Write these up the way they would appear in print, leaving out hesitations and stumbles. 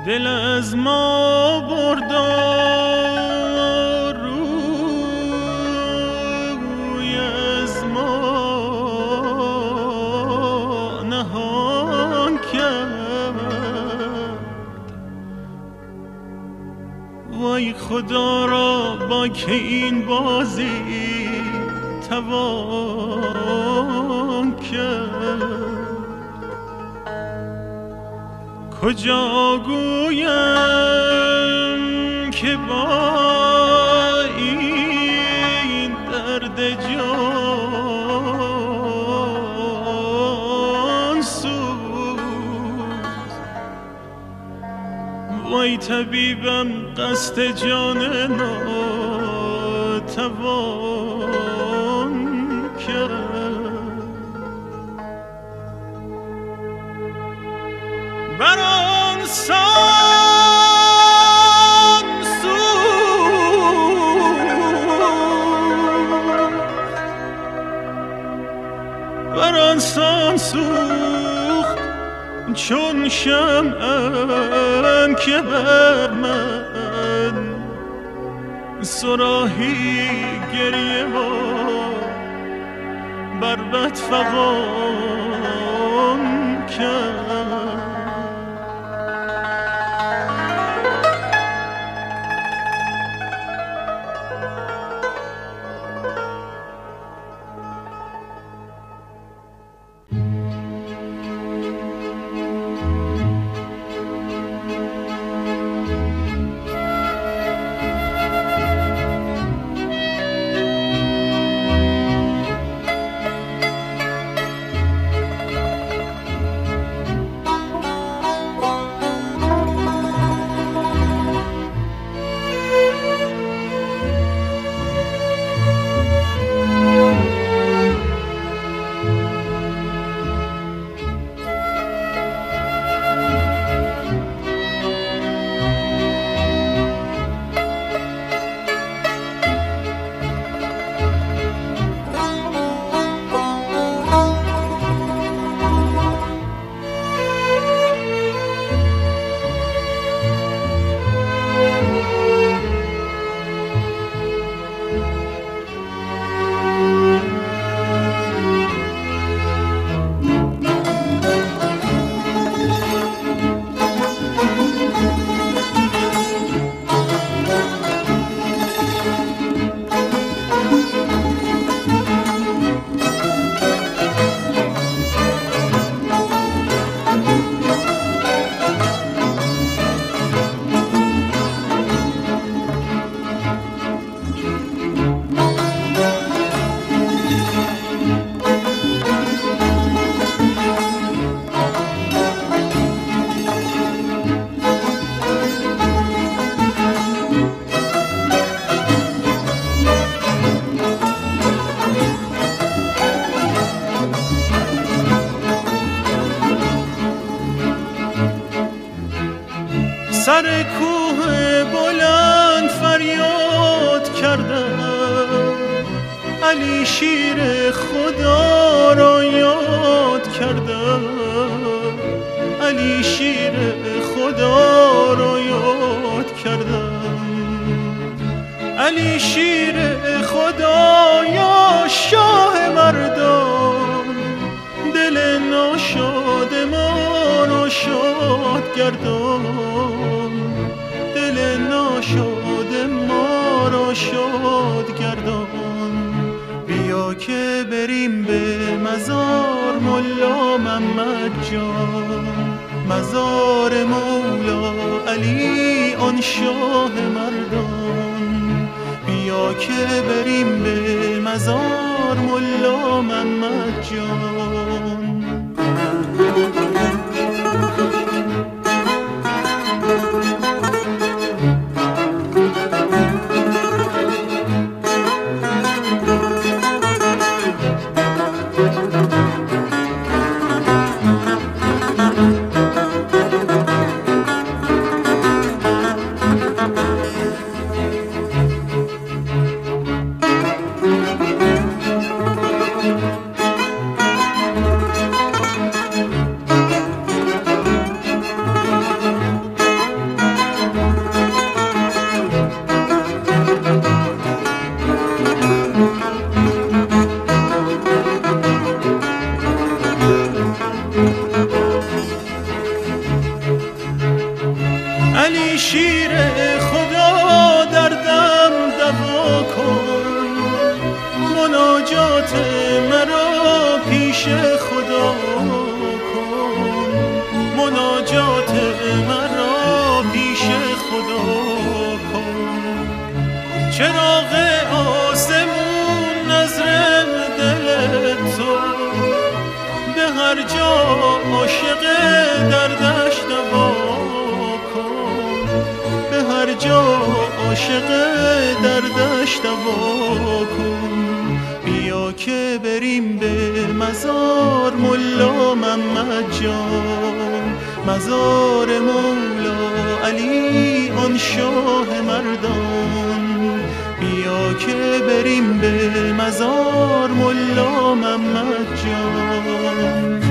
دل از ما بردار روی از ما نهان کرد. وای خدا را با که این بازی توان کرد. کجا گویم که با این درد جان سوز، وای طبیبم قصد جان ناتوان کرد. بر آن سان سوخت چون شمعم که بر من صراحی گریه و بربط فغان کرد. سر کوه بلند فریاد کردم، علی شیر خدا را یاد کردم، علی شیر خدا را یاد کردم، علی شیر خدا یا شاه مردان، دل ناشاد ما را شاد گردان، دل ناشاد ما را شاد گردان. بیا که بریم به مزار ملا محمد جان، مزار مولا علی آن شاه مردان. بیا که بریم به مزار ملا محمد جان. شیر خدا دردم دوا کن، مناجات مرا پیش خدا کن، مناجات مرا پیش خدا کن. چراغ آسمون نظر دل تو، به هر جا عاشق دردش دوا کن، به هر جا عاشق دردش دوا کن. بیا که بریم به مزار ملا محمد جان، مزار مولا علی آن شاه مردان. بیا که بریم به مزار ملا محمد جان.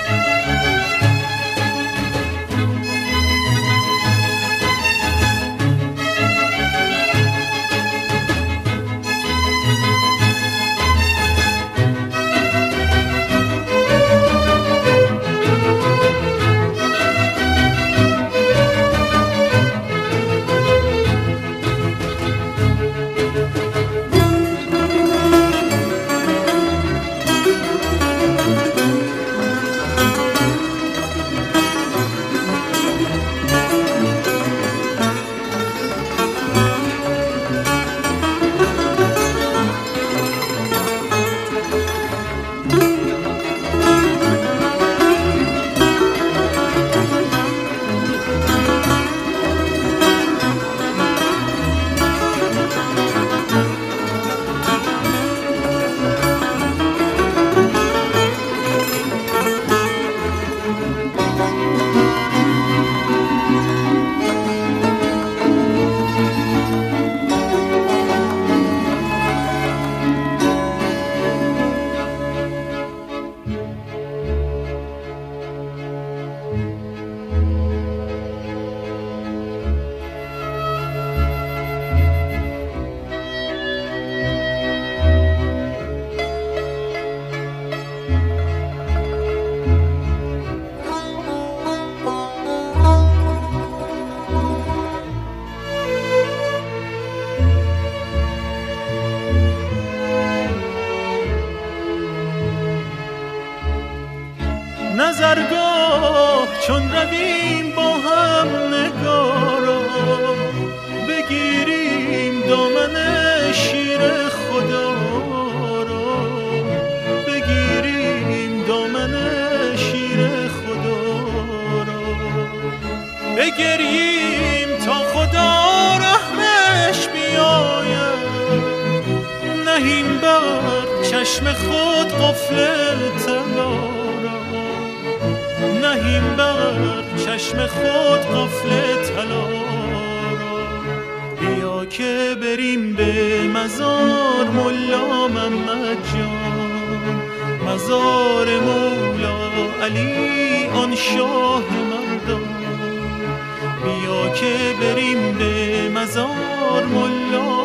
نظرگاه چون رویم با هم نگارا، بگیریم دامن شیر خدا را، بگیریم دامن شیر خدا را، بگریم تا خدا رحمش بیاید، نهیم بر چشم خود قفل طلا، نهیم بر چشم خود قفل طلا را. بیا که بریم به مزار ملا محمد جان، مزار مولا علی آن شاه مردان. بیا که بریم به مزار ملا